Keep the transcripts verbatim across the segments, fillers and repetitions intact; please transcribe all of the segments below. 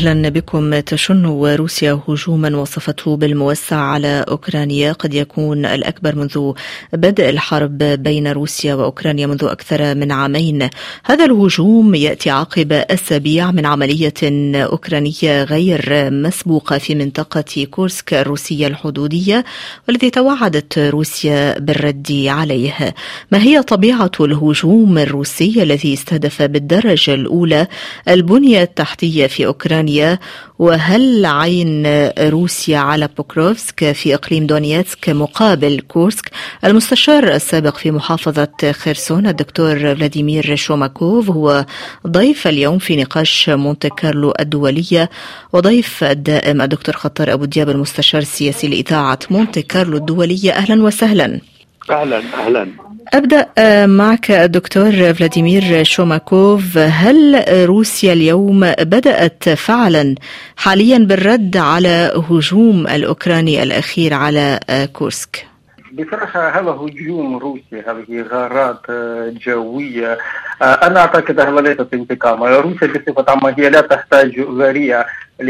أهلا بكم. تشن روسيا هجوما وصفته بالموسع على أوكرانيا قد يكون الأكبر منذ بدء الحرب بين روسيا وأوكرانيا منذ أكثر من عامين. هذا الهجوم يأتي عقب أسابيع من عملية أوكرانية غير مسبوقة في منطقة كورسك الروسية الحدودية، والتي توعدت روسيا بالرد عليه. ما هي طبيعة الهجوم الروسي الذي استهدف بالدرجة الأولى البنية التحتية في أوكرانيا، وهل عين روسيا على بوكروفسك في إقليم دونيتسك مقابل كورسك؟ المستشار السابق في محافظة خيرسون الدكتور فلاديمير شوماكوف هو ضيف اليوم في نقاش مونتي كارلو الدولية، وضيف الدائم الدكتور خطر أبو دياب المستشار السياسي لإذاعة مونتي كارلو الدولية. أهلا وسهلا. أهلا أهلا. أبدأ معك الدكتور فلاديمير شوماكوف. هل روسيا اليوم بدأت فعلا حاليا بالرد على هجوم الأوكراني الأخير على كورسك؟ بصراحة هذا هجوم روسي، هذه غارات جوية. أنا أعتقد هذا ليست انتقام. روسيا بصفة عامة هي لا تحتاج ذريعة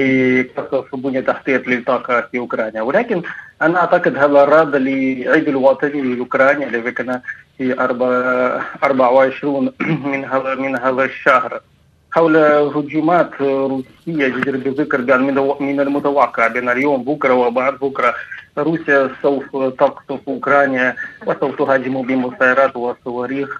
لقصف بنية تحتية للطاقة في أوكرانيا، ولكن أنا أعتقد هذا رد لعيد الوطني لأوكرانيا الذي كان في أربعة وعشرين من هذا من هذا الشهر حول هجومات روسية. جدير بذكر بأن من المتوقع بأن اليوم بكرة وبعد بكرة روسيا سوف تقصف أوكرانيا وسوف تهاجم بمسيرات وصواريخ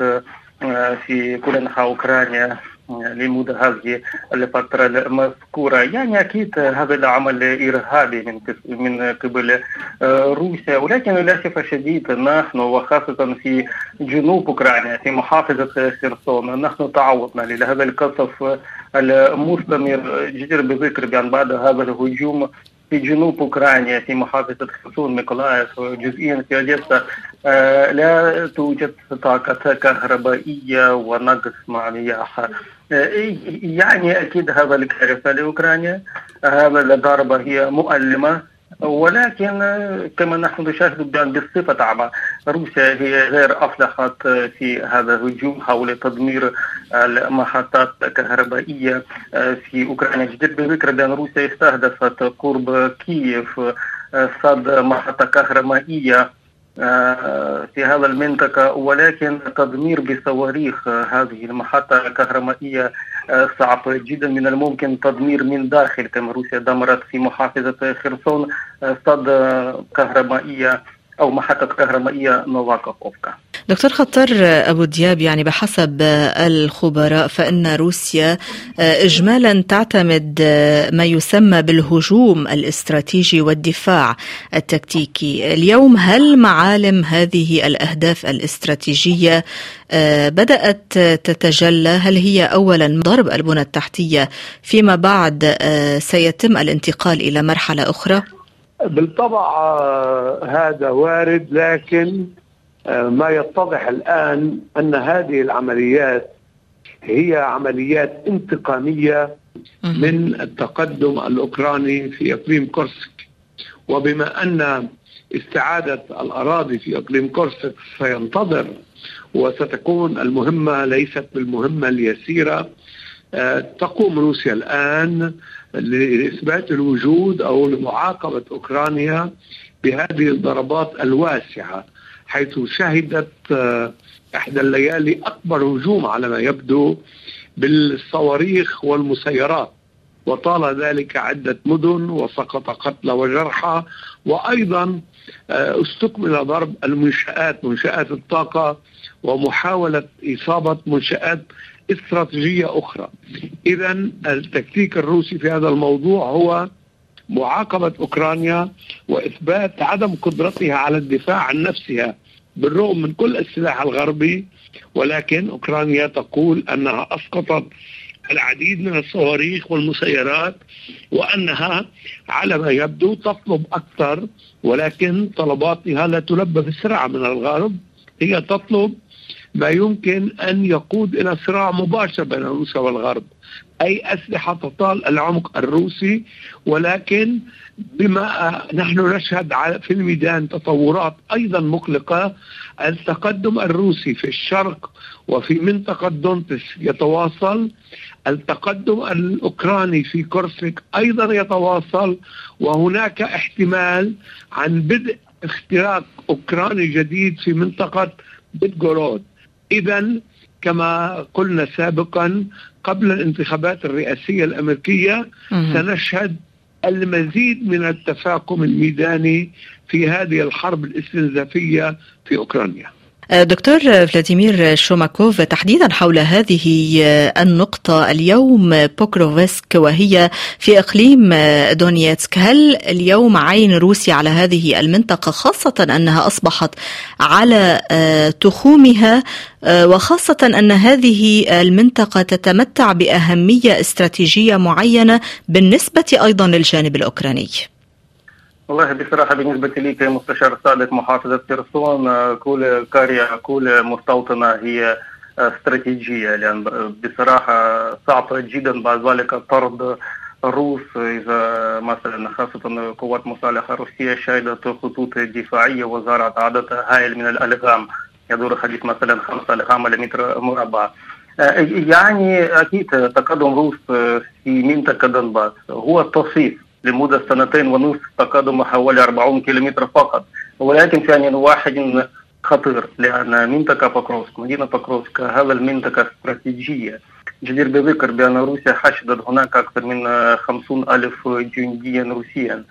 في كل أنحاء أوكرانيا لمدة هذه الفترة المذكورة. يعني أكيد هذا العمل إرهابي من من قبل روسيا، ولكن للأسف الشديد نحن وخاصة في جنوب أوكرانيا في محافظة خيرسون نحن تعرضنا لهذا القصف المستمر. جدير بذكر بأن بعد هذا الهجوم في جنوب أوكرانيا في محافظة خيرسون ميكولايف وجزئيا في أوديسا آه لا توجد طاقة كهربائية ونقص مع المياه. آه يعني أكيد هذا الكارثة لأوكرانيا. هذا الضربة هي مؤلمة، ولكن كما نحن نشاهد بأن بصفة عامة روسيا هي غير أفلحت في هذا الهجوم حول تدمير المحطات الكهربائية في أوكرانيا. جدير بالذكر بأن روسيا استهدفت قرب كييف صد محطة كهربائية في هذا المنطقة، ولكن تدمير بصواريخ هذه المحطة الكهربائية صعب جدا. من الممكن تدمير من داخل، كما روسيا دمرت في محافظة خيرسون صد كهربائية أو محطة كهربائية نوفاكوفكا. دكتور خطر أبو دياب، يعني بحسب الخبراء فإن روسيا إجمالا تعتمد ما يسمى بالهجوم الاستراتيجي والدفاع التكتيكي. اليوم هل معالم هذه الأهداف الاستراتيجية بدأت تتجلى؟ هل هي أولا ضرب البنى التحتية فيما بعد سيتم الانتقال إلى مرحلة أخرى؟ بالطبع هذا وارد، لكن ما يتضح الآن أن هذه العمليات هي عمليات انتقامية من التقدم الأوكراني في إقليم كورسك، وبما أن استعادة الأراضي في إقليم كورسك سينتظر وستكون المهمة ليست بالمهمة اليسيرة، تقوم روسيا الآن لإثبات الوجود أو لمعاقبة أوكرانيا بهذه الضربات الواسعة، حيث شهدت إحدى الليالي أكبر هجوم على ما يبدو بالصواريخ والمسيرات، وطال ذلك عدة مدن وسقط قتلى وجرحى، وأيضا استكمل ضرب المنشآت منشآت الطاقة ومحاولة إصابة منشآت استراتيجية أخرى. إذن التكتيك الروسي في هذا الموضوع هو معاقبة أوكرانيا وإثبات عدم قدرتها على الدفاع عن نفسها بالرغم من كل السلاح الغربي، ولكن أوكرانيا تقول أنها أسقطت العديد من الصواريخ والمسيرات وأنها على ما يبدو تطلب أكثر، ولكن طلباتها لا تلبى في السرعة من الغرب. هي تطلب ما يمكن أن يقود إلى صراع مباشر بين روسيا والغرب، أي أسلحة تطال العمق الروسي، ولكن بما نحن نشهد في الميدان تطورات أيضا مقلقة. التقدم الروسي في الشرق وفي منطقة دونتس يتواصل، التقدم الأوكراني في كورسك أيضا يتواصل، وهناك احتمال عن بدء اختراق أوكراني جديد في منطقة بيتغورود. إذن كما قلنا سابقا قبل الانتخابات الرئاسية الأمريكية سنشهد المزيد من التفاقم الميداني في هذه الحرب الاستنزافية في أوكرانيا. دكتور فلاديمير شوماكوف، تحديدا حول هذه النقطة اليوم بوكروفسك وهي في إقليم دونيتسك، هل اليوم عين روسيا على هذه المنطقة، خاصة أنها أصبحت على تخومها، وخاصة أن هذه المنطقة تتمتع بأهمية استراتيجية معينة بالنسبة أيضا للجانب الأوكراني؟ والله بصراحة بالنسبة لي كمستشار سابق محافظة خرسون، كل قرية كل مستوطنة هي استراتيجية، لأن بصراحة صعب جدا بعد ذلك طرد الروس إذا مثلا خاصة قوات مسلحة روسية شهدت خطوط دفاعية وزارت عدد هائل من الألغام يدور حديث مثلا خمسة ألغام على متر مربع. يعني أكيد تقدم روس في منطقة دونباس هو التصيف لمدة سنتين ونصف، تقدم حوالي أربعين كيلومتر فقط، ولكن في آن واحد خطير، لأن منطقة بوكروفسك مدينة بوكروفسك هذا المنطقة استراتيجية. جدير بذكر بأن روسيا حشدت هناك أكثر من خمسين ألف جنديا روسيا.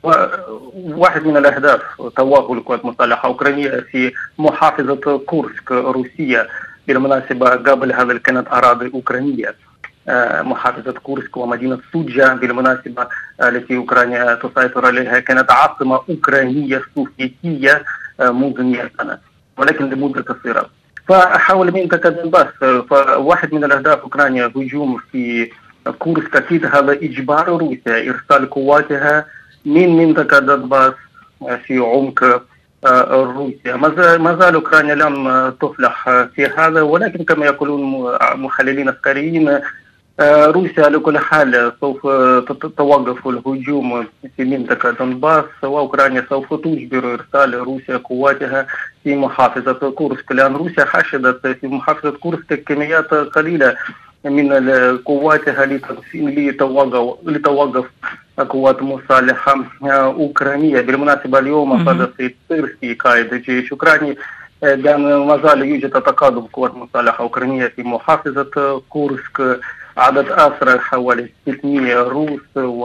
واحد من الأهداف توغل القوات المسلحة الأوكرانية في محافظة كورسك روسية. بالمناسبة قبل هذا كانت أراضي أوكرانية، محافظة كورسك ومدينة سوجا بالمناسبة التي أوكرانيا تسيطر عليها كانت عاصمة أوكرانية سوفيتية منذ مئة سنة، ولكن لمدة قصيرة. فحول منطقة دونباس، فواحد من الأهداف أوكرانيا هجوم في كورسك، أكيد هذا إجبار روسيا إرسال قواتها من منطقة دونباس في عمق روسيا. ما زال أوكرانيا لم تفلح في هذا، ولكن كما يقولون محللين عسكريين روسيا على كل حال سوف توقف الهجوم في منطقة دونباس، وأوكرانيا سوف تجبر إرسال روسيا قواتها في محافظة كورسك، لأن روسيا حشدت في محافظة كورسك كميات قليلة من قواتها لتوقف قوات مسلحة أوكرانية. بالمناسبة اليوم أفاد سيد سيرسكي قائد الجيش الأوكراني بأن ما زال يوجد تقدم قوات مسلحة أوكرانية في محافظة كورسك، عدد أسرى حوالي ستمئة روس،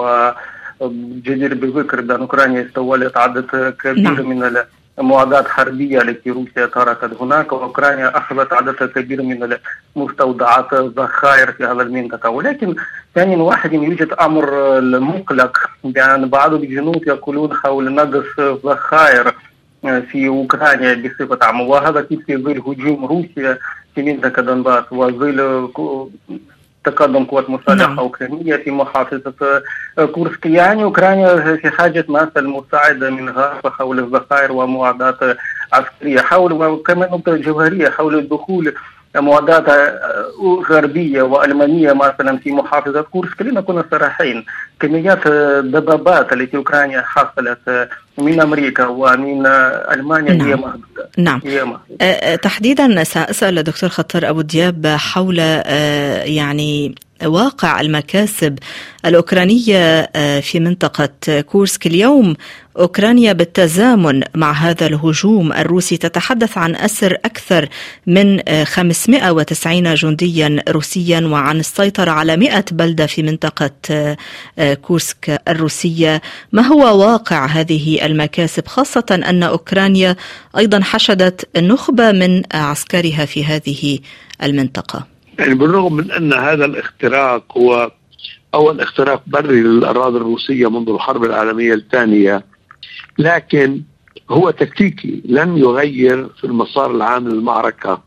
وجدير بالذكر بأن أوكرانيا استولت عدد كبير من المعدات حربية التي روسيا تركت هناك، وأوكرانيا أخذت عدد كبير من المستودعات الذخائر في هذا المنطقة. ولكن ثانيا واحد يوجد أمر مقلق، بأن بعض الجنود يقولون حول نقص الذخائر في أوكرانيا بصفة عامة، وهذا في ظل هجوم روسيا في منطقة دونباس وظل تقدم قوات مسلحة أوكرانية في محافظة كورسك. يعني أوكرانيا في حاجة مثل مساعدة من غرب حول الذخائر ومعدات عسكرية، حول وكمان نقطة جوهرية حول الدخول معدات غربية وألمانية مثلا في محافظة كورسك. لنكون صريحين، كميات الدبابات التي أوكرانيا حصلت من أمريكا ومن ألمانيا نعم. هي محدودة. نعم. هي محدودة. أه تحديدا سأسأل دكتور خطر أبو دياب حول أه يعني واقع المكاسب الأوكرانية في منطقة كورسك اليوم. أوكرانيا بالتزامن مع هذا الهجوم الروسي تتحدث عن أسر أكثر من خمسمئة وتسعين جنديا روسيا، وعن السيطرة على مئة بلدة في منطقة كورسك الروسية. ما هو واقع هذه المكاسب، خاصة أن أوكرانيا أيضا حشدت نخبة من عسكرها في هذه المنطقة؟ يعني بالرغم من أن هذا الاختراق هو أول اختراق بري للأراضي الروسية منذ الحرب العالمية الثانية، لكن هو تكتيكي لن يغير في المسار العام للمعركة.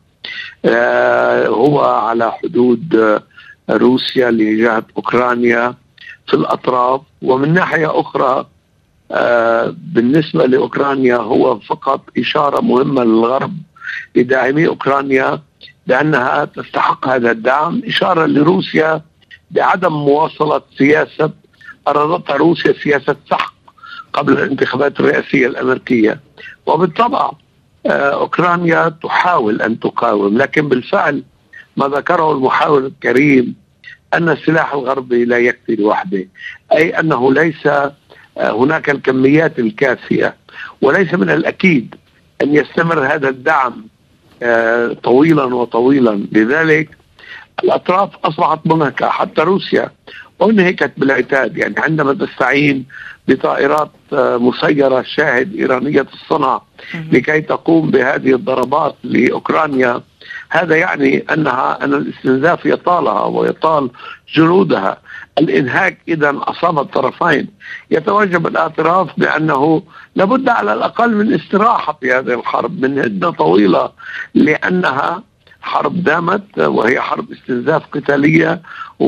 آه هو على حدود روسيا لجهة أوكرانيا في الأطراف، ومن ناحية أخرى آه بالنسبة لأوكرانيا هو فقط إشارة مهمة للغرب لداعمي أوكرانيا بأنها تستحق هذا الدعم، إشارة لروسيا بعدم مواصلة سياسة أرادتها روسيا، سياسة سحق قبل الانتخابات الرئاسية الأمريكية. وبالطبع أوكرانيا تحاول أن تقاوم، لكن بالفعل ما ذكره المحاور الكريم أن السلاح الغربي لا يكفي لوحده، أي أنه ليس هناك الكميات الكافية، وليس من الأكيد أن يستمر هذا الدعم طويلا وطويلا. لذلك الأطراف أصبحت منهكة، حتى روسيا أنهكت بالعتاد، يعني عندما تستعين بطائرات مسيرة شاهد إيرانية الصنع لكي تقوم بهذه الضربات لأوكرانيا، هذا يعني أنها أن الاستنزاف يطالها ويطال جنودها. الإنهاك إذا أصاب الطرفين. يتوجب الاعتراف بأنه لابد على الأقل من استراحة في هذه الحرب من هدنة طويلة، لأنها حرب دامت وهي حرب استنزاف قتالية،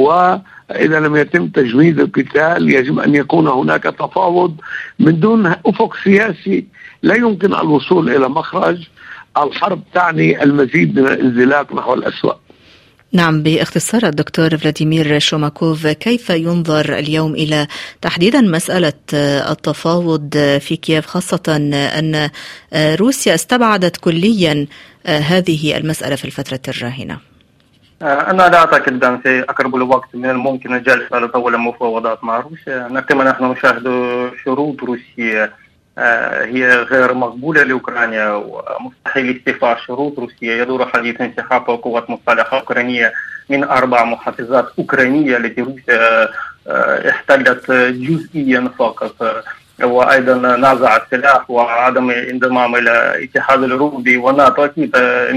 وإذا لم يتم تجميد القتال يجب أن يكون هناك تفاوض. من دون أفق سياسي لا يمكن الوصول إلى مخرج. الحرب تعني المزيد من الانزلاق نحو الأسوأ. نعم، باختصار الدكتور فلاديمير شوماكوف، كيف ينظر اليوم إلى تحديدا مسألة التفاوض في كييف، خاصة أن روسيا استبعدت كليا هذه المسألة في الفترة الراهنة؟ أنا لا أعتقد أن في أقرب الوقت من الممكن الجلسة لطول المفاوضات مع روسيا. كما نحن نشاهد شروط روسيا هي غير مقبولة لأوكرانيا، ومستحيل استيفاء شروط روسيا. يدور حديث انسحاب قوات مسلحة أوكرانية من أربع محافظات أوكرانية التي روسيا احتلت جزئيا فقط، وأيضا نزع السلاح وعدم انضمام إلى الاتحاد الأوروبي والناتو. أكيد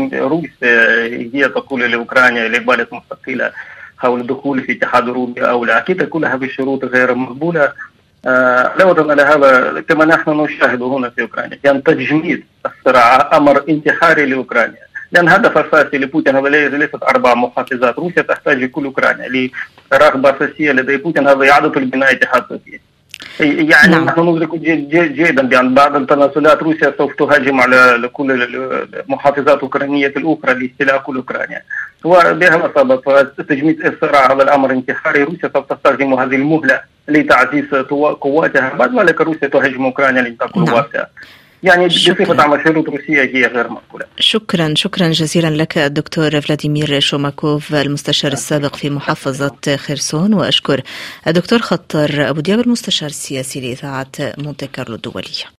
روسيا هي تقول لأوكرانيا لبلد مستقلة حول الدخول في الاتحاد الأوروبي أو لا. أكيد كل هذه الشروط غير مقبولة. آه لا على هذا كما نحن نشاهد هنا في أوكرانيا، يعني تجميد الصراع أمر انتحاري لأوكرانيا، لأن هدف الأساسي لبوتين هذا ليست أربع محافظات. روسيا تحتاج كل أوكرانيا لرغبة أساسية لدى بوتين، هذا إعادة البناء اتحاد سوفيتي. يعني نعم. نحن ندرك جيدا بأن بعد التنازلات روسيا سوف تهاجم على كل المحافظات الأوكرانية الأخرى لاستيلاء كل أوكرانيا، وبهذا السبب تجميد الصراع هذا الأمر انتحاري. روسيا سوف تستخدم هذه المهلة لتعزيز قواتها، بعد ذلك روسيا تهاجم أوكرانيا لتأكل قواتها. يعني بصفة عامة شروط روسيا هي غير مقبولة. شكرا شكرا جزيلا لك الدكتور فلاديمير شوماكوف المستشار السابق في محافظة خرسون، وأشكر الدكتور خطر أبو دياب المستشار السياسي لإذاعة مونتي كارلو الدولية.